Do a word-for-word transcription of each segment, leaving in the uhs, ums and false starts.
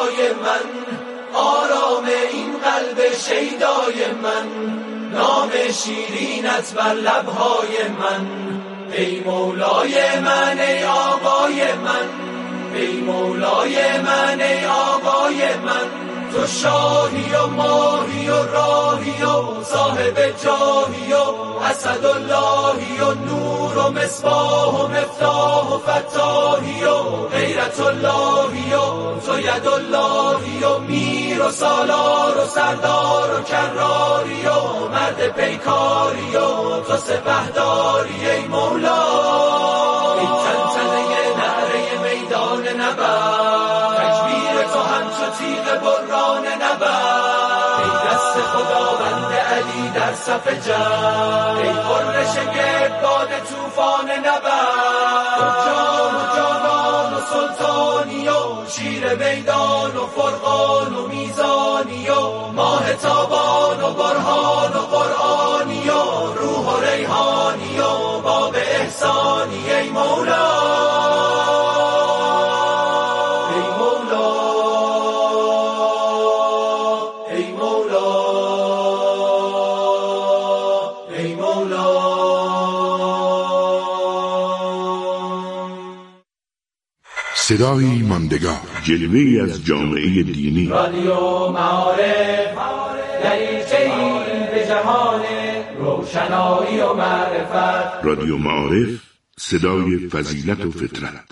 خدای من، آرام این قلب شیدای من، نام شیرینت بر لبهای من. ای مولای من ای آقای من، ای مولای من ای آقای من، تو شاهی و ماهی و راهی و صاحب جاهی و اسداللهی و نور و مصباح و مفتاح و فتاحی و غیرت اللهی و تو یداللهی و میر و سالار و سردار و کراری و مرد پیکاری و تو سپهداری. ای مولا ای تنتنه نعره میدان نبرد، تکبیر تو همچو تیغ بران نبرد. ای دست خداوند علی در صف جنگ، ای قرش گردباد توفان نبرد. تو جان و جانان و سلطانی و شیر میدان و فرقان و میزانی و ماه تابان و برهان و قرآنی و روح و ریحانی و باب احسانی. ای مولا ای مولا ای مولا ای مولا. صدایی ماندگار، جلوه‌ای از جامعه دینی. رادیو معارف، دریچه‌ای به جهان روشنایی و معرفت. رادیو معارف، صدای فضیلت و فطرت.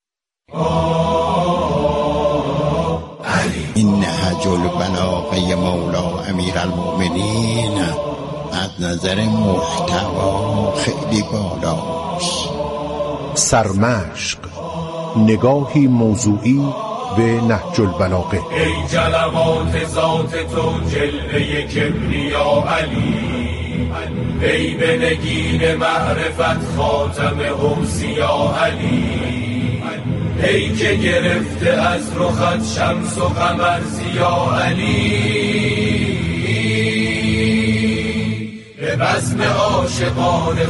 این نهج البلاغه مولا امیرالمؤمنین از نظر محتوا خیلی بالاست. سرمشق، نگاهی موضوعی به نهج البلاغه. ای جلوات ذات تو جلوه کبریا علی، ای به نگین معرفت خاتم حوزیا علی، ای که گرفته از رخت شمس و قمر زیا علی. به بزم عاشقان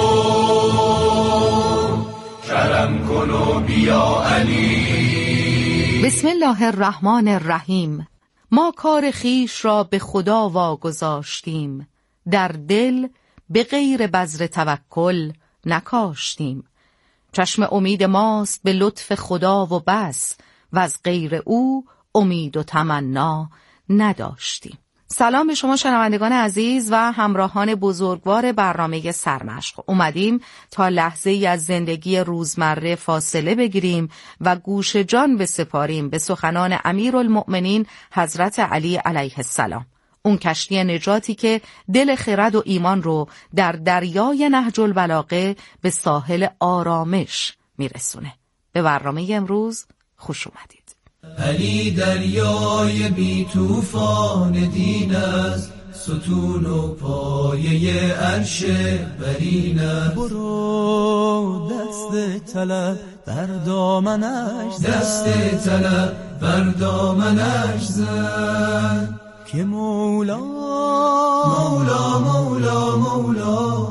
خود کرم کن و بیا علی. بسم الله الرحمن الرحیم. ما کار خیش را به خدا واگذاشتیم، در دل به غیر بذر توکل نکاشتیم. چشم امید ماست به لطف خدا و بس، و از غیر او امید و تمنا نداشتیم. سلام به شما شنوندگان عزیز و همراهان بزرگوار برنامه سرمشق. اومدیم تا لحظه ای از زندگی روزمره فاصله بگیریم و گوش جان بسپاریم به سخنان امیرالمؤمنین حضرت علی علیه السلام، اون کشتی نجاتی که دل خرد و ایمان رو در دریای نهج البلاغه به ساحل آرامش میرسونه. به برنامه امروز خوش اومدید. علی دریای بی طوفان دین است، ستون و پایه عرش برین است. برو دست طلب بر دامنش زن، دست طلب بر دامنش زن، که مولا مولا مولا مولا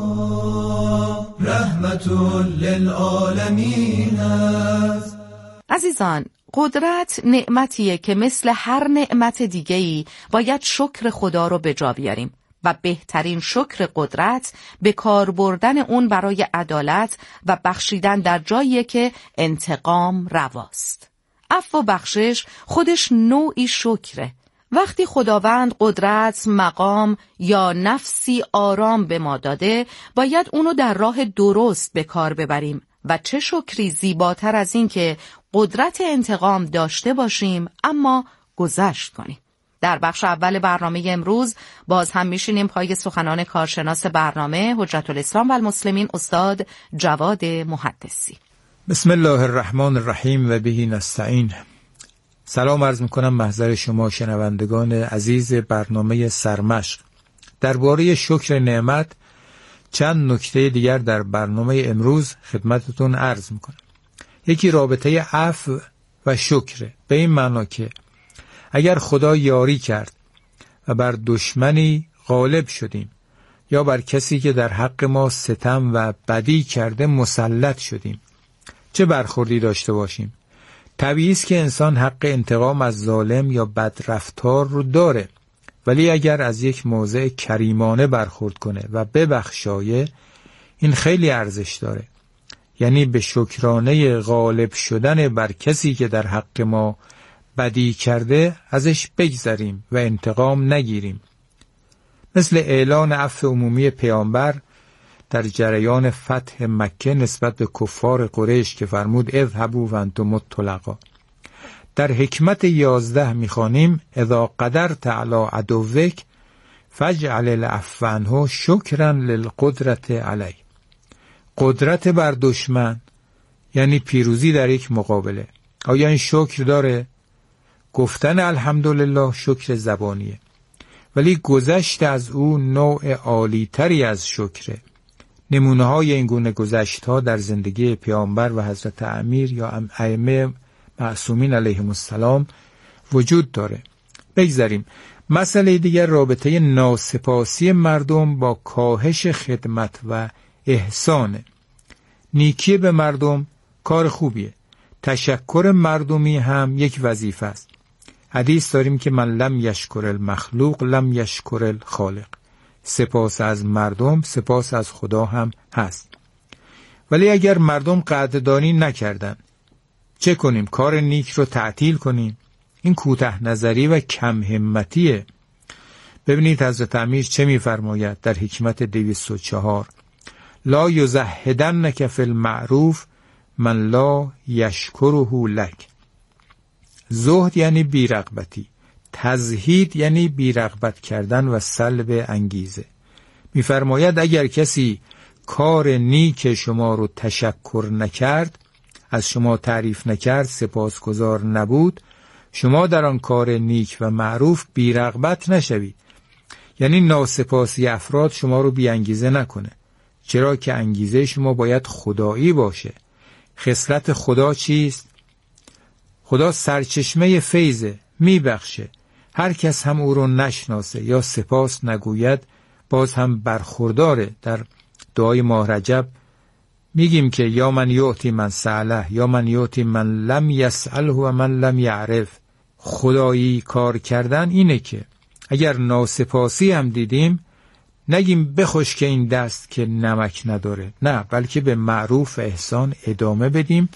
رحمت للعالمین است. عزیزان، قدرت نعمتیه که مثل هر نعمت دیگه‌ای باید شکر خدا رو به جا بیاریم و بهترین شکر قدرت به کار بردن اون برای عدالت و بخشیدن در جاییه که انتقام رواست. عفو و بخشش خودش نوعی شکره. وقتی خداوند قدرت، مقام یا نفسی آرام به ما داده، باید اونو در راه درست به کار ببریم و چه شکری زیباتر از این که قدرت انتقام داشته باشیم اما گذشت کنیم. در بخش اول برنامه امروز باز هم میشینیم پای سخنان کارشناس برنامه حجت الاسلام و المسلمین استاد جواد محدثی. بسم الله الرحمن الرحیم و بهی نستعین. سلام عرض میکنم محضر شما شنوندگان عزیز برنامه سرمشق. درباره شکر نعمت چند نکته دیگر در برنامه امروز خدمتتون عرض میکنم. یکی رابطه عفو و شکر، به این معنا که اگر خدا یاری کرد و بر دشمنی غالب شدیم یا بر کسی که در حق ما ستم و بدی کرده مسلط شدیم، چه برخوردی داشته باشیم؟ طبیعی است که انسان حق انتقام از ظالم یا بدرفتار رو داره، ولی اگر از یک موضع کریمانه برخورد کنه و ببخشایه، این خیلی ارزش داره. یعنی به شکرانه غالب شدن بر کسی که در حق ما بدی کرده ازش بگذریم و انتقام نگیریم. مثل اعلان عفو عمومی پیامبر در جریان فتح مکه نسبت به کفار قریش که فرمود اذهبوا وانتم الطلقاء. در حکمت یازده میخوانیم اذا قدرت علی عدوک فاجعل العفو عنه شکرا للقدرت علیه. قدرت بر دشمن یعنی پیروزی در یک مقابله. آیا این شکر داره؟ گفتن الحمدلله شکر زبانیه، ولی گذشت از او نوع عالی تری از شکره. نمونه های این گونه گذشت ها در زندگی پیامبر و حضرت امیر یا ائمه معصومین علیهم السلام وجود داره. بگذاریم. مسئله دیگر رابطه ناسپاسی مردم با کاهش خدمت و احسانه. نیکی به مردم کار خوبیه. تشکر مردمی هم یک وظیفه است. حدیث داریم که من لم یشکر المخلوق لم یشکر الخالق. سپاس از مردم سپاس از خدا هم هست. ولی اگر مردم قدردانی نکردن چه کنیم؟ کار نیک رو تعطیل کنیم؟ این کوته نظری و کم همتیه. ببینید حضرت امیر چه می‌فرماید در حکمت دویست و چهار: لا یزهدنک فی المعروف من لا یشکره لک. زهد یعنی بی‌رغبتی، تزهید یعنی بی‌رغبت کردن و سلب انگیزه. می‌فرماید اگر کسی کار نیک شما رو تشکر نکرد، از شما تعریف نکرد، سپاسگزار نبود، شما در آن کار نیک و معروف بی‌رغبت نشوید. یعنی ناسپاسی افراد شما رو بی انگیزه نکنه، چرا که انگیزه شما باید خدایی باشه. خصلت خدا چیست؟ خدا سرچشمه فیضه، میبخشه. هر کس هم او رو نشناسه یا سپاس نگوید باز هم برخورداره. در دعای ماه رجب میگیم که یا من یعطی من سأله یا من یعطی من لم یسأله و من لم یعرف. خدایی کار کردن اینه که اگر ناسپاسی هم دیدیم نگیم بخوش که این دست که نمک نداره، نه، بلکه به معروف و احسان ادامه بدیم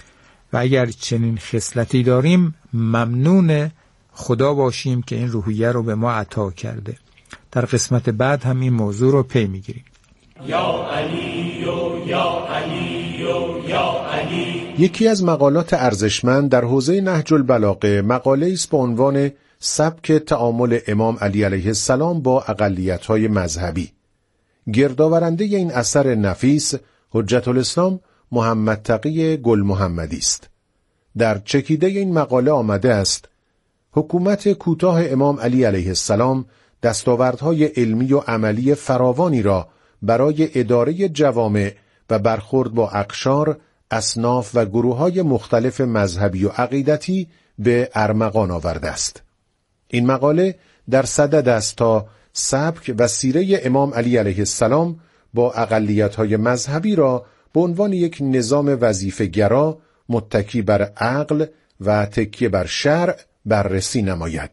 و اگر چنین خصلتی داریم ممنون خدا باشیم که این روحیه رو به ما عطا کرده. در قسمت بعد هم این موضوع رو پی میگیریم. یا علی و یا علی و یا علی. یکی از مقالات ارزشمند در حوزه نهج البلاغه مقاله است با عنوان سبک تعامل امام علی علیه السلام با اقلیت‌های مذهبی. گردآورنده این اثر نفیس حجت الاسلام محمد تقی گل محمدی است. در چکیده این مقاله آمده است: حکومت کوتاه امام علی علیه السلام دستاوردهای علمی و عملی فراوانی را برای اداره جوامع و برخورد با اقشار، اصناف و گروه‌های مختلف مذهبی و عقیدتی به ارمغان آورده است. این مقاله در صدد است تا سبک و سیره امام علی علیه السلام با اقلیت‌های مذهبی را به عنوان یک نظام وظیفه‌گرا متکی بر عقل و تکیه بر شرع بررسی نماید.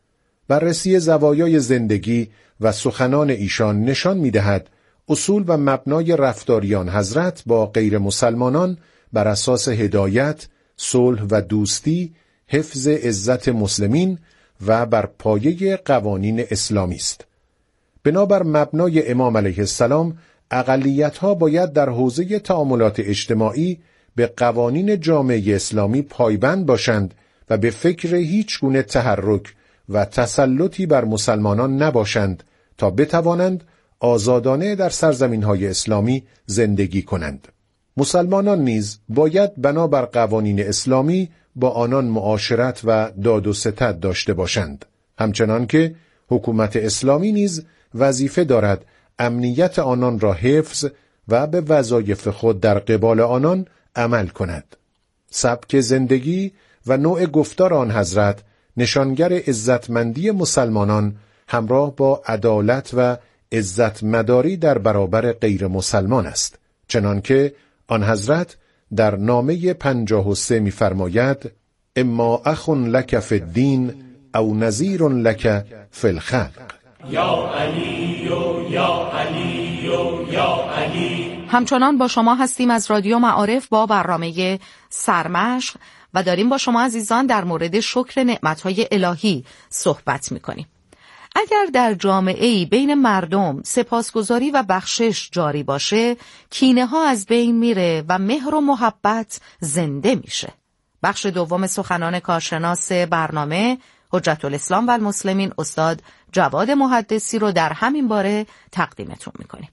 بررسی زوایای زندگی و سخنان ایشان نشان می‌دهد اصول و مبنای رفتاریان حضرت با غیر مسلمانان بر اساس هدایت، صلح و دوستی، حفظ عزت مسلمین و بر پایه قوانین اسلامی است. بنابر مبنای امام علیه السلام، اقلیت‌ها باید در حوزه تعاملات اجتماعی به قوانین جامعه اسلامی پایبند باشند و به فکر هیچ گونه تحرک و تسلطی بر مسلمانان نباشند تا بتوانند آزادانه در سرزمین‌های اسلامی زندگی کنند. مسلمانان نیز باید بنابر قوانین اسلامی با آنان معاشرت و داد و ستد داشته باشند، همچنان که حکومت اسلامی نیز وظیفه دارد امنیت آنان را حفظ و به وظایف خود در قبال آنان عمل کند. سبک زندگی و نوع گفتار آن حضرت نشانگر عزتمندی مسلمانان همراه با عدالت و عزت مداری در برابر غیر مسلمان است، چنانکه آن حضرت در نامه پنجاه و سه می‌فرماید: اما اخ لک فی الدین او نظیر لک فی الخلق. یا علی و یا علی و یا علی. همچنان با شما هستیم از رادیو معارف با برنامه سرمشق و داریم با شما عزیزان در مورد شکر نعمت‌های الهی صحبت می‌کنیم. اگر در جامعه‌ای بین مردم سپاسگزاری و بخشش جاری باشه، کینه‌ها از بین میره و مهر و محبت زنده میشه. بخش دوم سخنان کارشناس برنامه حجت الاسلام و المسلمین استاد جواد محدثی رو در همین باره تقدیمتون میکنیم.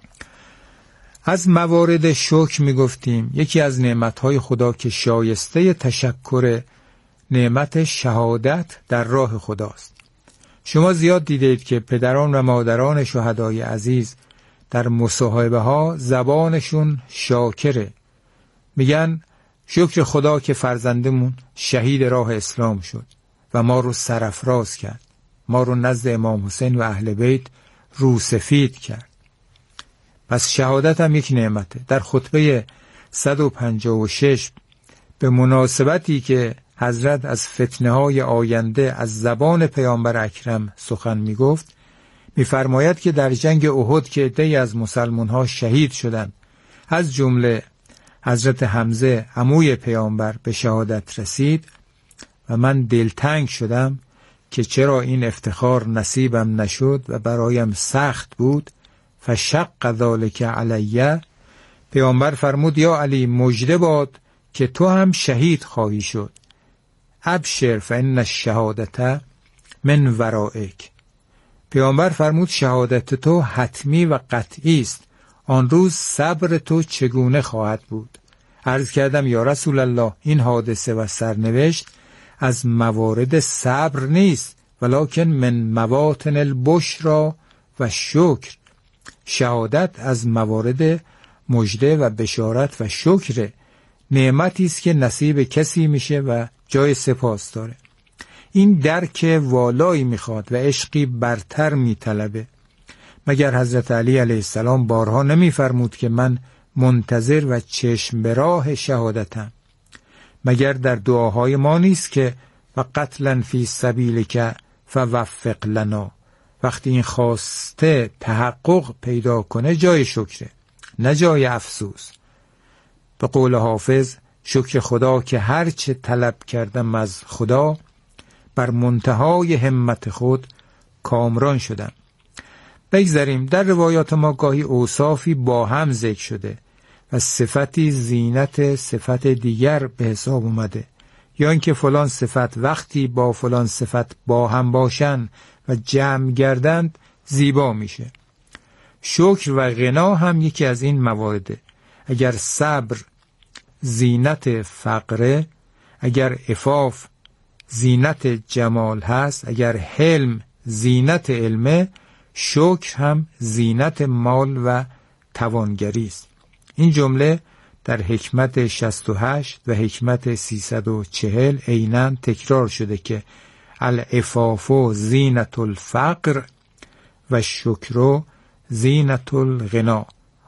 از موارد شکر میگفتیم یکی از نعمتهای خدا که شایسته تشکر نعمت شهادت در راه خداست. شما زیاد دیدید که پدران و مادران شهدای عزیز در مصاحبه ها زبانشون شاکره، میگن شکر خدا که فرزندمون شهید راه اسلام شد و ما رو سرافراز کرد، ما رو نزد امام حسین و اهل بیت رو سفید کرد. پس شهادت هم یک نعمته. در خطبه صد و پنجاه و شش به مناسبتی که حضرت از فتنه های آینده از زبان پیامبر اکرم سخن می گفت، می فرماید که در جنگ احد که عده‌ای از مسلمان ها شهید شدند، از جمله حضرت حمزه عموی پیامبر به شهادت رسید و من دلتنگ شدم که چرا این افتخار نصیبم نشد و برایم سخت بود. فشق ذلک علیه. پیامبر فرمود یا علی مژده باد که تو هم شهید خواهی شد. ابشر فان الشهادة من ورائک. پیامبر فرمود شهادت تو حتمی و قطعی است، آن روز صبر تو چگونه خواهد بود؟ عرض کردم یا رسول الله این حادثه و سرنوشت از موارد صبر نیست، ولکن من مواطن البشرى و شکر. شهادت از موارد مژده و بشارت و شکر، نعمتی است که نصیب کسی میشه و جای سپاس داره. این درک والایی میخواد و عشقی برتر میطلبه. مگر حضرت علی علیه السلام بارها نمیفرمود که من منتظر و چشم به راه شهادتم؟ مگر در دعاهای ما نیست که و قتلا فی سبیلک فوفق لنا؟ وقتی این خواسته تحقق پیدا کنه جای شکره، نه جای افسوس. به قول حافظ شکر خدا که هرچه طلب کردم از خدا، بر منتهای همت خود کامران شدم. بگذاریم در روایات ما گاهی اوصافی با هم ذکر شده و صفتی زینت صفت دیگر به حساب اومده، یا اینکه فلان صفت وقتی با فلان صفت با هم باشن و جمع گردند زیبا میشه. شکر و غنا هم یکی از این موارده. اگر صبر زینت فقره، اگر عفاف زینت جمال هست، اگر حلم زینت علمه، شکر هم زینت مال و توانگری است. این جمله در حکمت شصت و هشت و حکمت سیصد و چهل عیناً تکرار شده که العفاف زینت الفقر و شکر زینت الغنا.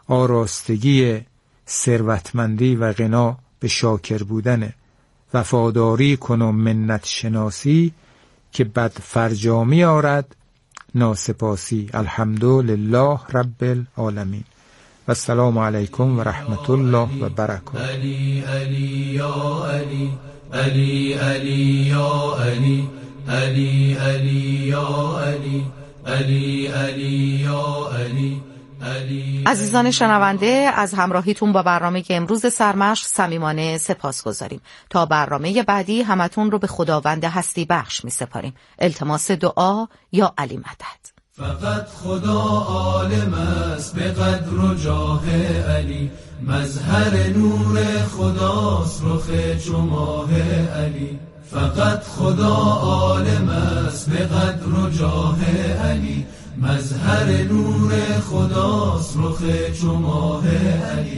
آراستگی ثروتمندی و غنا به شاکر بودنه. وفاداری کن و منت شناسی که بد فرجامی آرد ناسپاسی. الحمدلله رب العالمین و السلام علیکم و رحمت الله و برکاته. علی علی یا علی علی علی یا علی علی علی یا علی علی علی یا علی. عزیزان شنونده، از همراهیتون با برنامه امروز سرمشق صمیمانه سپاسگزاریم. تا برنامه بعدی همتون رو به خداوند هستی بخش می سپاریم. التماس دعا یا علی مدد. فقط خدا عالم است به قدر و جاه علی، مظهر نور خداست رخ چو ماه علی. فقط خدا عالم است به قدر و جاه علی، مظهر نور خداست رخ چو ماه علی.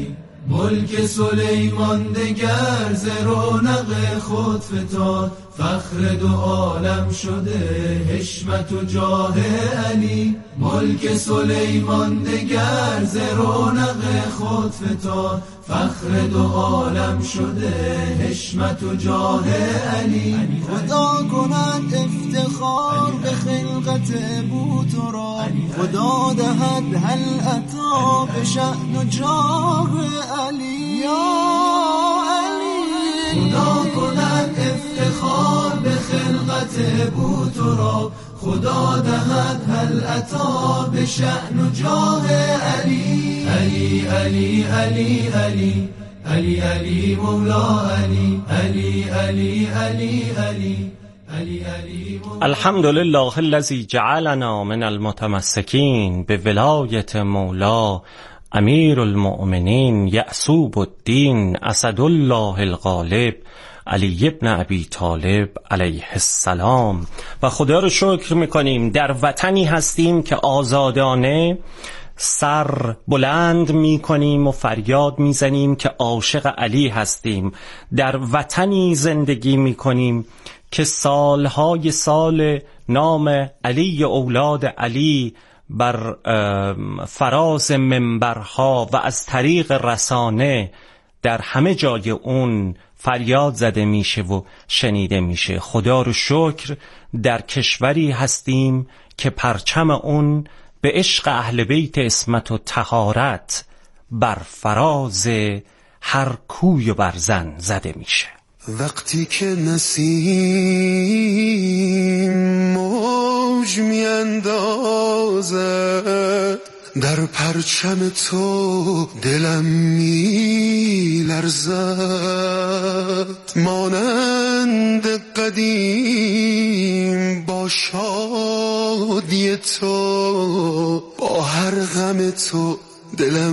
ملک سلیمان دگر ز رونق خود فتاد، فخر دو عالم شده حشمت و جاه علی. ملک سلیمان دگر ز رونق خود فتاد، فخر دو عالم شده حشمت و جاه علی. خدا کند افتخار به خلقت ابوتراب، خدا دهد هل عطا به شأن و جاه علی. یا علی خدا کند افتخار به خلقت ابوتراب، خدا دهد هل عطا به شأن و جاه علی. علی علی علی علی علی علی مولا علی علی علی علی علی علی علی. الحمد لله الذی جعلنا من المتمسکین به ولایت مولا امیر المؤمنین یعصوب الدین اسد الله الغالب علی ابن ابی طالب علیه السلام. و خدا رو شکر میکنیم در وطنی هستیم که آزادانه سر بلند میکنیم و فریاد میزنیم که عاشق علی هستیم. در وطنی زندگی میکنیم که سالهای سال نام علی اولاد علی بر فراز منبرها و از طریق رسانه در همه جای اون فریاد زده میشه و شنیده میشه. خدا رو شکر در کشوری هستیم که پرچم اون به عشق اهل بیت عصمت و طهارت بر فراز هر کوی و برزن زده میشه. وقتی که نسیم موج میاندازد در پرچم تو دلم میلرزد، مانند قدیم با شادی تو، با هر غم تو دلم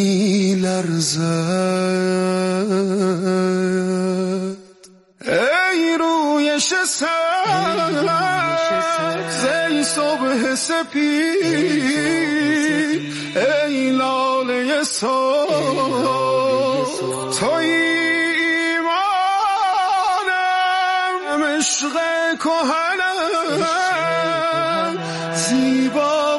میلرزد. ای روی شسد ای صبح سپید، ای لاله صبح توی ایمانم، عشق کهنم، زیبا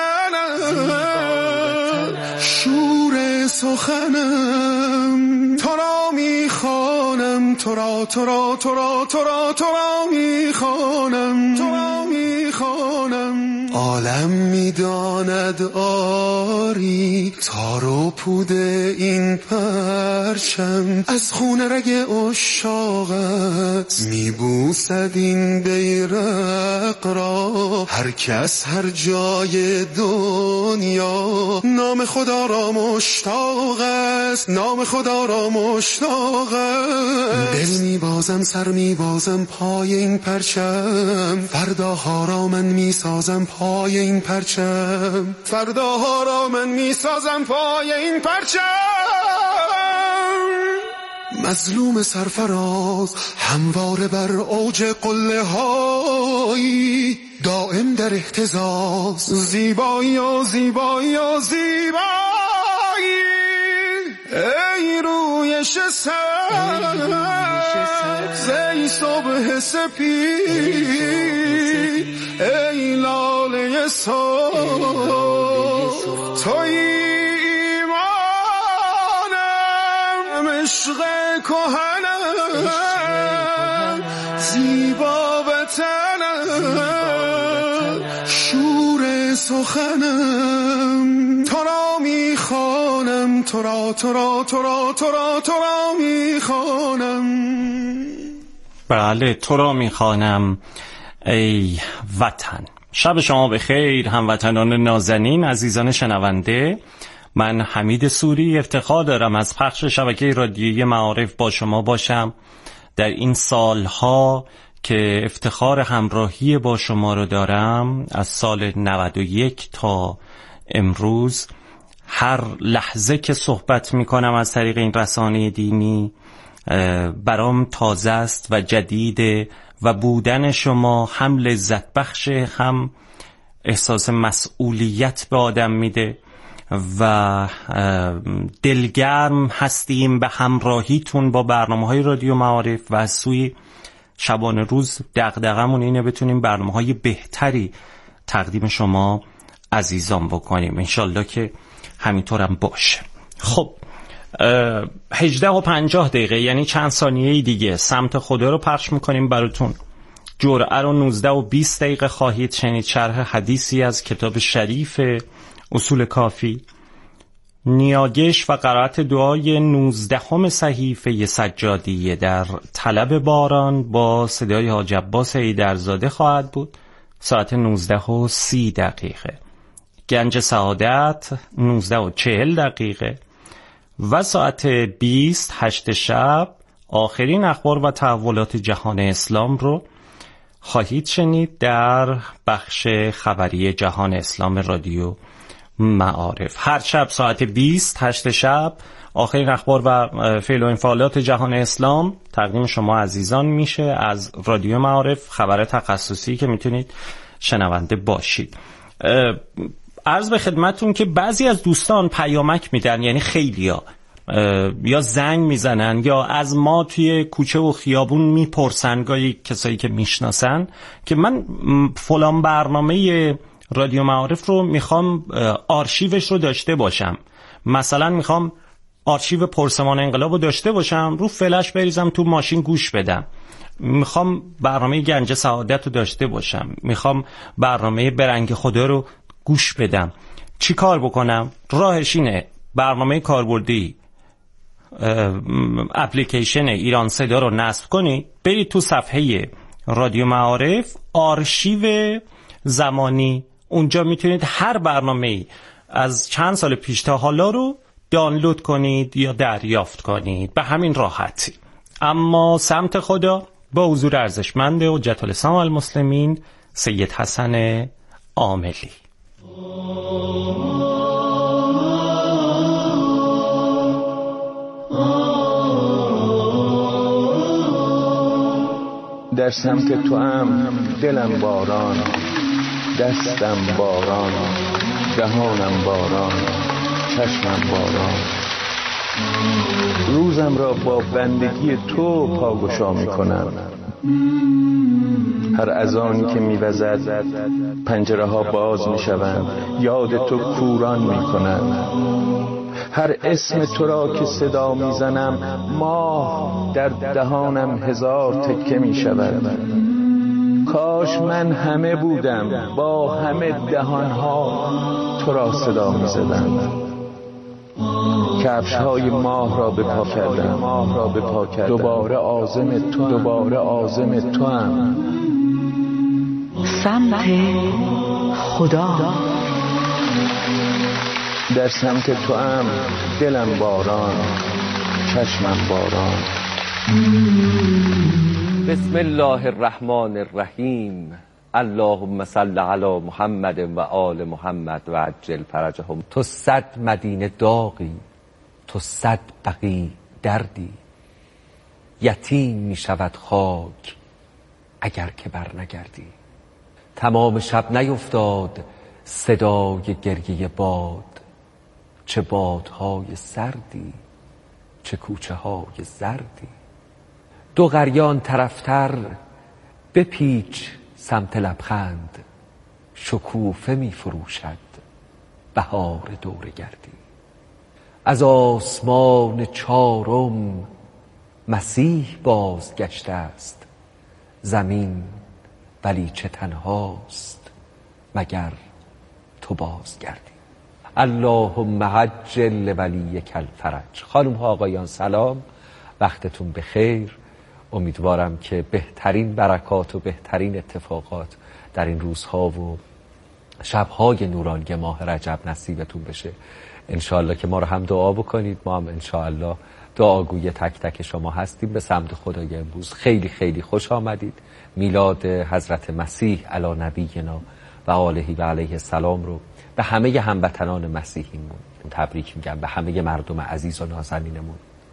وطنم، شور سخنم، تو را میخوانم، تو را تو را تو را تو را تو را میخوانم، تو را میخوانم. عالم میداند آری تار و پود این پرچم، از خون رگ عشاقت میبوسد این بیرق را هر کس هر جای دنیا. نام خدا را مشتاق است، نام خدا را مشتاق است. دل میبازم، سر میبازم پای این پرچم، فرداها را من میسازم پای این پرچم، فرداها را من میسازم پای این پرچم. مظلوم سرفراز همواره بر اوج قله های، دائم در اهتزاز، زیبایی و زیبایی و زیبایی. ای روی شسد ای صبح سپید، ای لاله صبح توی ایمانم، عشق کهنم، زیبا وطنم، شور سخنم، تو را میخوانم، تو را تو را تو را تو را تو را میخوانم. بله، تو را میخوانم ای وطن. شب شما بخیر هموطنان نازنین، عزیزان شنونده. من حمید سوری افتخار دارم از پخش شبکه رادیویی معارف با شما باشم در این سالها که افتخار همراهی با شما رو دارم. از سال نود و یک تا امروز هر لحظه که صحبت میکنم از طریق این رسانه دینی برام تازه است و جدیده و بودن شما هم لذت بخشه، هم احساس مسئولیت به آدم میده و دلگرم هستیم به همراهیتون با برنامه‌های رادیو معارف و از سوی شبانه روز دغدغمون اینه بتونیم برنامه‌های بهتری تقدیم شما عزیزان بکنیم. انشالله که همینطورم باشه. خب هجده و پنجاه دقیقه یعنی چند ثانیه دیگه سمت خدا رو پخش میکنیم براتون. جرعه رو نوزده و بیست دقیقه خواهید شنید شرح حدیثی از کتاب شریف اصول کافی، نیاگش و قرائت دعای نوزدهم صحیفه سجادیه در طلب باران با صدای حاج عباس حیدرزاده خواهد بود ساعت نوزده و سی دقیقه. گنج سعادت نوزده و چهل دقیقه و ساعت بیست هشت شب آخرین اخبار و تحولات جهان اسلام رو خواهید شنید در بخش خبری جهان اسلام رادیو معارف. هر شب ساعت بیست هشت شب آخرین اخبار و فعل و انفعالات جهان اسلام تقدیم شما عزیزان میشه از رادیو معارف، خبر تخصصی که میتونید شنونده باشید. عرض به خدمتون که بعضی از دوستان پیامک میدن، یعنی خیلیا یا زنگ میزنن یا از ما توی کوچه و خیابون میپرسن، گاهی کسایی که میشناسن که من فلان برنامه رادیو معارف رو میخوام آرشیوش رو داشته باشم، مثلا میخوام آرشیو پرسمان انقلاب رو داشته باشم، رو فلش بریزم تو ماشین گوش بدم، میخوام برنامه گنج سعادت رو داشته باشم، میخوام برنامه برنگ خدا رو گوش بدم، چی کار بکنم؟ راهش اینه برنامه کاربردی اپلیکیشن ایران صدا رو نصب کنی، برید تو صفحه رادیو معارف آرشیو زمانی، اونجا میتونید هر برنامه‌ای از چند سال پیش تا حالا رو دانلود کنید یا دریافت کنید به همین راحتی. اما سمت خدا با حضور ارزشمند حجت الاسلام المسلمین سید حسن عاملی. در سمت تو هم دلم باران، دستم باران، دهانم باران، چشمم باران. روزم را با بندگی تو پاگشا می کنم. هر اذانی که می وزد پنجره ها باز می شوند، یاد تو کوران می کنند. هر اسم تو را که صدا می زنم ماه در دهانم هزار تکه می شود. کاش من همه بودم با همه دهانها تو را صدا می زدم. کفش های ماه را به پا کردم، ماه را به پا کردم. دوباره عازم تو، دوباره عازم تو هم. سمت خدا در سمت تو هم دلم باران، چشمم باران. بسم الله الرحمن الرحیم. اللهم صل علی محمد و آل محمد و عجل فرجهم. تو صد مدینه داغی، تو صد بقی دردی، یتیم می شود خاک اگر که بر نگردی. تمام شب نیفتاد صدای گریه باد، چه بادهای سردی چه کوچه های زردی. دو غریان طرفتر بپیچ سمت لبخند، شکوفه می فروشد بهار دور گردی. از آسمان چارم مسیح بازگشته است، زمین ولی چه تنهاست مگر تو بازگردی. اللهم عجل ولیک الفرج. خانم ها آقایان سلام، وقتتون بخیر. امیدوارم که بهترین برکات و بهترین اتفاقات در این روزها و شبهای نورانی ماه رجب نصیبتون بشه. انشاءالله که ما رو هم دعا بکنید، ما هم انشاءالله دعاگوی تک تک شما هستیم. به سمت خدای امروز خیلی خیلی خوش آمدید. میلاد حضرت مسیح علی نبینا و آله و علیه السلام رو به همه هموطنان مسیحیمون تبریک میگم، به همه مردم عزیز و نازنینمون.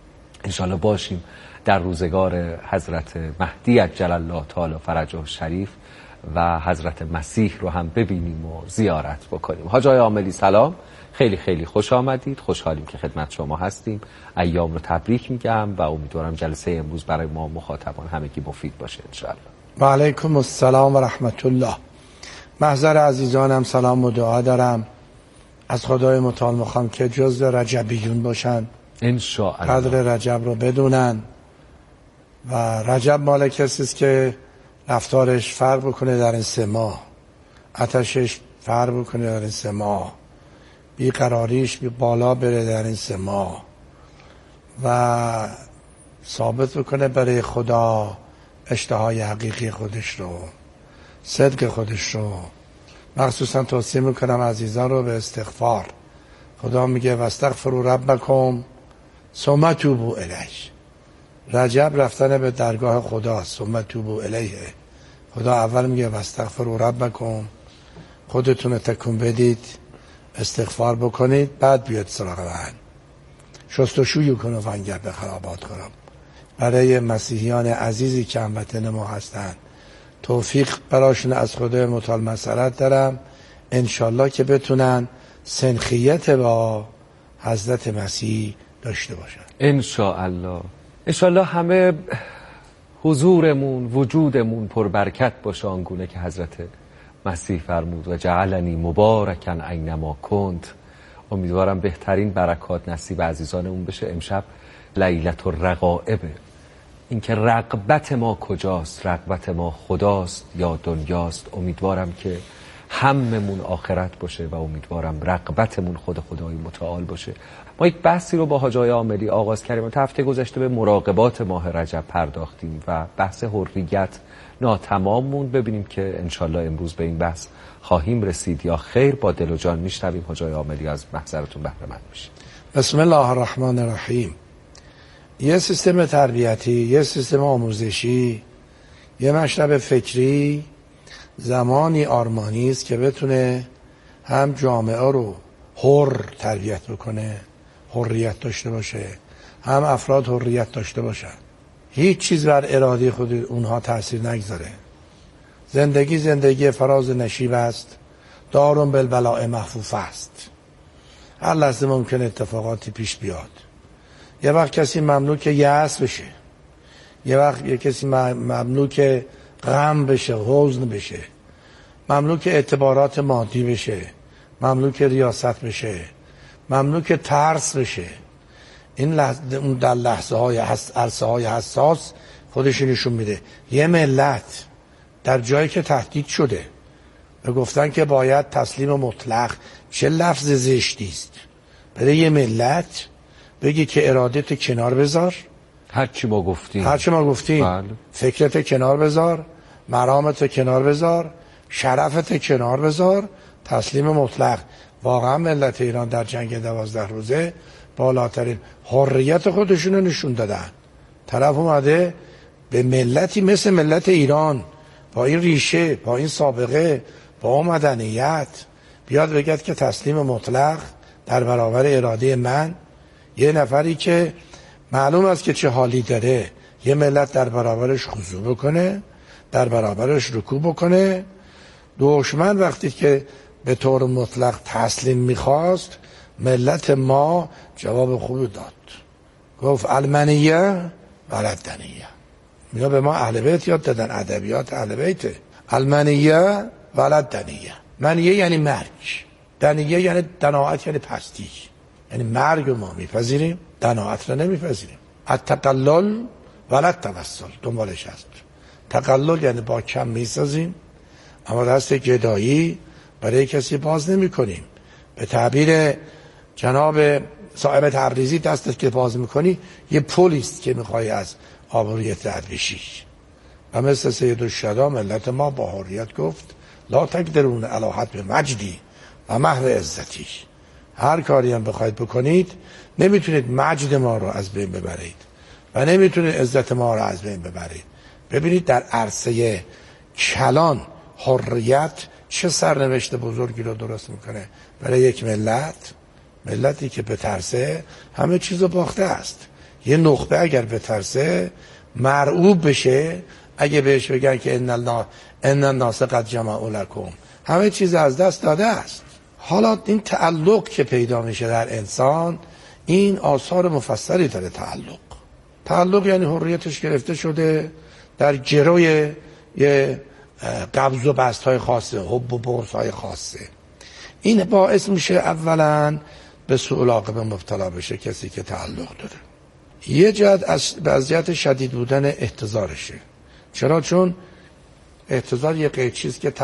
انشالله باشیم در روزگار حضرت مهدی عجل الله تعالی فرجه شریف و حضرت مسیح رو هم ببینیم و زیارت بکنیم. حاج آقای عاملی سلام، خیلی خیلی خوش آمدید. خوشحالیم که خدمت شما هستیم. ایام رو تبریک میگم و امیدوارم جلسه امروز برای ما مخاطبان همگی مفید باشه انشالله. و علیکم السلام و رحمت الله. محضر عزیزانم سلام و دعا دارم از خدای متعال میخوام که جزء رجبیون باشن، انشاءالله قدر رجب رو بدونن و رجب مال کسی است که رفتارش فرق بکنه در این سه ماه، آتشش فرق بکنه در این سه ماه، بیقراریش بی بالا بره در این سه ماه و ثابت بکنه برای خدا اشتهای حقیقی خودش رو، صدق خودش رو. مخصوصا توصیه میکنم عزیزان رو به استغفار. خدا میگه واستغفروا ربکم ثم توبوا الیه. رجب رفتن به درگاه خدا، ثم توبوا الیه. خدا اول میگه واستغفروا ربکم، خودتون رو تکون بدید، استغفار بکنید، بعد بیاد سراغ من. شستشوی کن و فنگر به خرابات کنم. برای مسیحیان عزیزی که هموطن ما هستند توفیق براشون از خدای متعال مسئلت دارم، انشالله که بتونن سنخیت با حضرت مسیح داشته باشن انشالله. انشالله همه حضورمون وجودمون پربرکت باشه آنگونه که حضرت مسیح فرمود و جعلنی مبارکن اینما کنت. امیدوارم بهترین برکات نصیب عزیزانمون بشه. امشب لیلت الرغائبه، اینکه رغبت ما کجاست، رغبت ما خداست یا دنیاست. امیدوارم که هممون آخرت باشه و امیدوارم رغبتمون خود خدای متعال باشه. ما یک بحثی رو با حاج آقای عاملی آغاز کردیم. تا هفته گذشته به مراقبات ماه رجب پرداختیم و بحث حریت ناتمام موند. ببینیم که انشالله امروز به این بحث خواهیم رسید یا خیر. با دل و جان میشنویم. حاج آقای عاملی از محضرتون بهره مند میشیم. بسم الله الرحمن الرحیم. یه سیستم تربیتی، یه سیستم آموزشی، یه مشرب فکری زمانی آرمانی است که بتونه هم جامعه رو حر تربیت بکنه، حریت داشته باشه، هم افراد حریت داشته باشن، هیچ چیز بر اراده خود اونها تاثیر نگذاره. زندگی زندگی فراز نشیب است، دارون بالبلاء محفوف است. هر لحظه ممکن اتفاقاتی پیش بیاد. یه وقت کسی مملوک یأس بشه، یه وقت یه کسی مملوک غم بشه، حزن بشه، مملوک اعتبارات مادی بشه، مملوک ریاست بشه، مملوک ترس بشه. این لحظه اون در لحظه های عرصه های حساس خودش نشون میده. یه ملت در جایی که تهدید شده و گفتن که باید تسلیم مطلق، چه لفظ زشتی است برای یه ملت بگی که ارادت کنار بذار، هرچی ما گفتیم هرچی ما گفتیم بله. فکرت کنار بذار، مرامت کنار بذار، شرفت کنار بذار، تسلیم مطلق. واقعا ملت ایران در جنگ دوازده روزه بالاترین حریت خودشونو نشون دادن. طرف اومده به ملتی مثل ملت ایران با این ریشه، با این سابقه، با اون مدنیت بیاد بگد که تسلیم مطلق در برابر اراده من. یه نفری که معلوم است که چه حالی داره، یه ملت در برابرش خضوع بکنه، در برابرش رکوع بکنه. دشمن وقتی که به طور مطلق تسلیم میخواست، ملت ما جواب خوبی داد، گفت المنیه ولدنیه. اینا به ما اهل بیت یاد دادن، ادبیات اهل بیت. المنیه ولدنیه. منیه یعنی مرگ، دنیه یعنی دناعت، یعنی پستی، یعنی مرگ ما میپذیریم، دناعت رو نمیپذیریم. التقلل ولد توسل دنبالش هست. تقلل یعنی با کم میسازیم اما دست گدایی برای کسی باز نمی کنیم. به تعبیر جناب صاحب تبریزی دستت که باز میکنی یه پلیست که میخوای از آبروریت رد بشی. و مثل سید الشهدا ملت ما با حریت گفت لا تقدرون علی حتم مجدی و مهر عزتی. هر کاری هم بخواید بکنید نمیتونید مجد ما رو از بین ببرید و نمیتونید عزت ما رو از بین ببرید. ببینید در عرصه کلان حریت چه سرنوشت بزرگی رو درست میکنه برای یک ملت. ملتی که به ترسه همه چیز رو باخته است. یه نخبه اگر بترسه مرعوب بشه، اگه بهش بگن که ان الله ان الناس قد جمعوا لكم، همه چیز از دست داده است. حالا این تعلق که پیدا میشه در انسان، این آثار مفصلی داره. تعلق تعلق یعنی حریتش گرفته شده در گروی یه قبض و بست های خاصه، حب و بغض های خاصه. این باعث میشه اولا به سوء العاقبه مبتلا بشه کسی که تعلق داره. یه جهت از وضعیت شدید بودن احتضارشه. چرا؟ چون احتضار یه قید چیز که